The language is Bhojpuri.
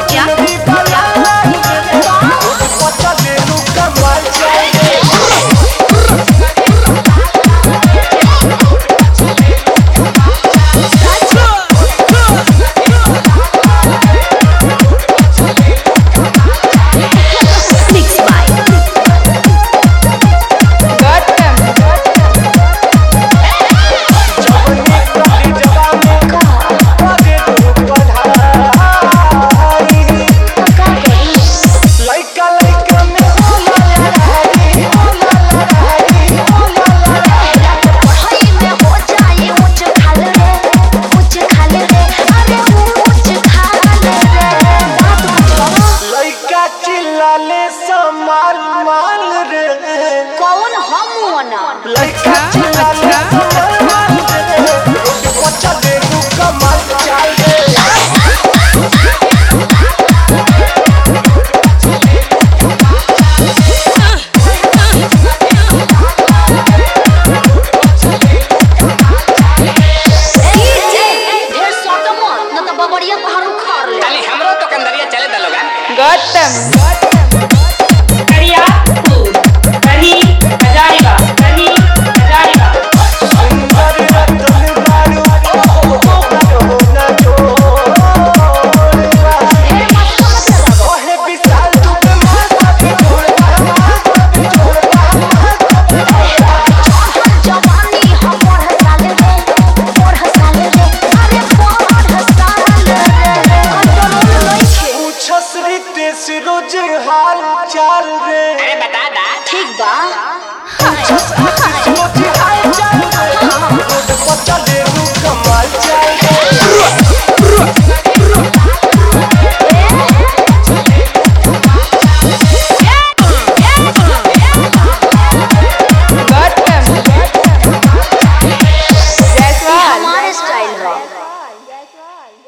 क्या कौन हम वना ढेर सोटमो न त बबड़िया पहाड़ उखाड़ ले खाली हमरो तो कंदरिया चले दलोगा गौतम करिया करी हजारीबा करी हजारीबा जवानी हमर हसाल रे मोर हसाल रे अरे मोर हसाल रे कंट्रोल नइखे रोज हाल चाल रे अरे बता दा ठीक बा रोज हाल चाल